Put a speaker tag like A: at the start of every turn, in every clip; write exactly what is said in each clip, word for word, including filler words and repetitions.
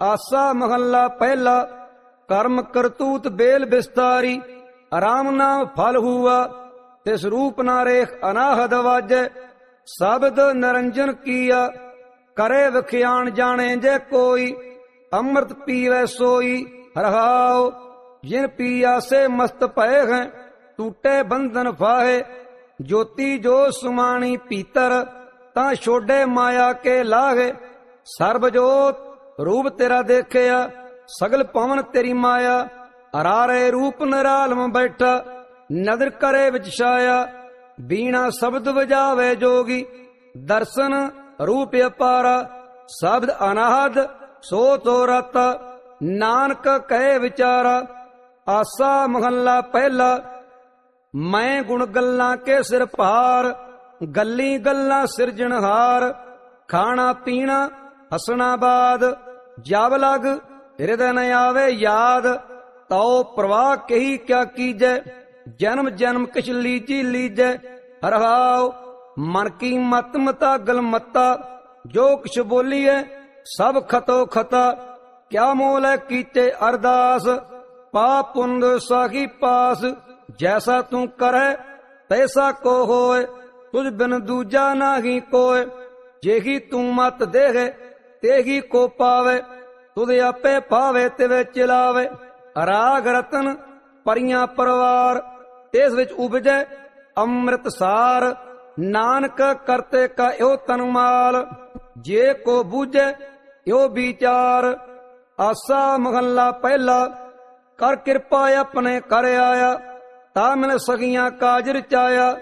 A: ਆਸਾ ਮਹੱਲਾ ਪਹਿਲਾ। ਕਰਮ ਕਰਤੂਤ ਬੇਲ ਬਿਸਤਾਰੀ, ਰਾਮ ਨਾਮ ਫਲ ਹੂਆ। ਤਿਸ ਰੂਪ ਨਾ ਰੇਖ ਅਨਾਹਦ ਵਾਜੈ, ਸ਼ਬਦ ਨਿਰੰਜਨ ਕੀਆ। ਕਰੇ ਵਿਖਿਆਣ ਜਾਣੇ ਜੇ ਕੋਈ, ਅੰਮ੍ਰਿਤ ਪੀਵੈ ਸੋਈ। ਰਹਾਉ ਜਿਨ ਪੀਆਸੇ ਮਸਤ ਭਏ ਹੈ, ਟੂਟੇ ਬੰਧਨ ਫਾਹੇ। ਜੋਤੀ ਜੋ ਸੁਮਾਣੀ ਭੀਤਰ, ਤਾਂ ਛੋਡੇ ਮਾਇਆ ਕੇ ਲਾਹੇ। ਸਰਬ ਜੋਤ ਰੂਪ ਤੇਰਾ ਦੇਖਿਆ, ਸਗਲ ਪਵਨ ਤੇਰੀ ਮਾਇਆ। ਅਰਾਰੇ ਰੂਪ ਨਿਰਾਲਮ ਬੈਠਾ, ਨਦਰ ਕਰੇ ਵਿੱਚ ਛਾਇਆ। ਬੀਣਾ ਸ਼ਬਦ ਵਜਾਵੇ ਜੋਗੀ, ਦਰਸ਼ਨ ਰੂਪ ਅਪਾਰਾ। ਸ਼ਬਦ ਅਨਾਹਦ ਸੋ ਤੋ ਰਤਾ, ਨਾਨਕ ਕਹੇ ਵਿਚਾਰਾ। ਆਸਾ ਮਹੱਲਾ ਪਹਿਲਾ। ਮੈਂ ਗੁਣ ਗੱਲਾਂ ਕੇ ਸਿਰ ਭਾਰ, ਗੱਲੀ ਗੱਲਾਂ ਸਿਰਜਣਹਾਰ। ਖਾਣਾ ਪੀਣਾ ਹਸਣਾ ਬਾਦ, ਜਬ ਲਗ ਹਿਰਦੈ ਨ ਆਵੇ ਯਾਦ। ਤਉ ਪ੍ਰਵਾਹ ਕਹੀ ਕਿਆ ਕੀਜੈ, ਜਨਮ ਜਨਮ ਕਿਛ ਲੀਜੀ ਲੀਜੈ। ਰਹਾਉ ਮਨ ਕੀ ਮਤ ਮਤਾ ਗਲ ਮਤਾ, ਜੋ ਕਿਛ ਬੋਲੀਐ ਸਭ ਖਤੋ ਖਤਾ। ਕਿਆ ਮੋਲ ਹੈ ਕੀਤੇ ਅਰਦਾਸ, ਪਾਪ ਪੁੰਨ ਸਾਖੀ ਪਾਸ। ਜੈਸਾ ਤੂੰ ਕਰੈ ਤੈਸਾ ਕੋ ਹੋਏ, ਤੁਝ ਬਿਨ ਦੂਜਾ ਨਾਹੀ ਕੋਇ। ਜੇਹੀ ਤੂੰ ਮਤ ਦੇਹਿ ਤੇਹੀ ਕੋ ਪਾਵੇ, ਤੁਧ ਆਪੇ ਪਾਵੇ ਤਿਵੇਂ ਚਲਾਵੇ। ਰਾਗ ਰਤਨ ਪਰੀਆਂ ਪਰਵਾਰ, ਤਿਸ ਵਿੱਚ ਉਪਜੈ ਅੰਮ੍ਰਿਤ ਸਾਰ। ਨਾਨਕ ਕਰਤੇ ਕਾ ਇਹੋ ਤਨ ਮਾਲ, ਜੇ ਕੋ ਬੂਝੈ ਇਹੋ ਵਿਚਾਰ। ਆਸਾ ਮਹੱਲਾ ਪਹਿਲਾ। ਕਰ ਕਿਰਪਾ ਆਪਣੇ ਕਰ ਆਇਆ, ਤਾ ਮਿਲ ਸਗੀਆਂ ਕਾਜ ਰਚਾਇਆ।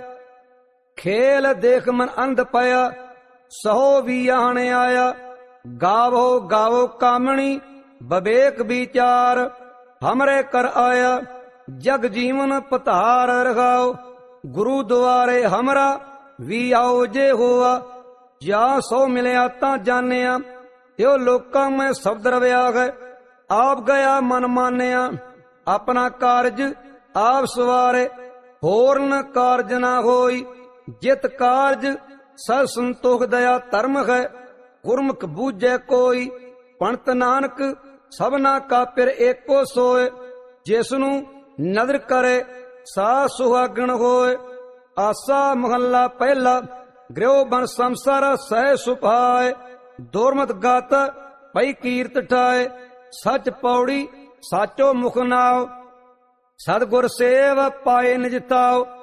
A: ਖੇਲ ਦੇਖ ਮਨ ਅੰਧ ਪਿਆ, ਸਹੋ ਵੀ ਆਣ ਆਇਆ। ਗਾਵੋ ਗਾਵੋ ਕਾਮਣੀ ਬਵੇਕ ਵਿਚਾਰ, ਹਮਰੇ ਕਰ ਆਇਆ। ਜਗ ਜੀਵਨ ਪਤਾਰ ਰਖਾਓ, ਗੁਰੂ ਦੁਆਰੇ ਹਮਰਾ ਵੀ ਆਓ ਜੇ ਹੋਆ। ਜਾਂ ਸੋ ਮਿਲਿਆ ਤਾਂ ਜਾਣਿਆ, ਤਿਉ ਲੋਕਾਂ ਮੈਂ ਸ਼ਬਦ ਰਵਿਆ ਹੈ। ਆਪ ਗਿਆ ਮਨ ਮਾਨਿਆ, ਆਪਣਾ ਕਾਰਜ ਆਪ ਸਵਾਰੇ। ਹੋਰਨ ਕਾਰਜ ਨਾ ਹੋਈ, ਜਿਤ ਕਾਰਜ ਸਭ ਸੰਤੋਖ ਦਇਆ ਧਰਮ ਹੈ। ਗੁਰਮੁਖ ਬੂਝੈ ਕੋਈ, ਪੰਤ ਨਾਨਕ ਸਭਨਾ ਕਾ ਪਿਰ ਏਕੋ ਸੋਏ। ਜਿਸਨੂੰ ਨਦਰ ਕਰੇ ਸਾ ਸੁਹਾਗਣ ਹੋਏ। ਆਸਾ ਮਹੱਲਾ ਪਹਿਲਾ। ਗ੍ਰਹਿ ਬਨ ਸੰਸਾਰ ਸਹਿ ਸੁਭਾਏ, ਦੁਰਮਤ ਗਾਤ ਪਈ ਕੀਰਤ ਠਾਏ। ਸੱਚ ਪੌੜੀ ਸਾਚੋ ਮੁਖ ਨਾਉ, ਸਤਿਗੁਰ ਸੇਵ ਪਾਏ ਨਿਜ ਤਾਉ।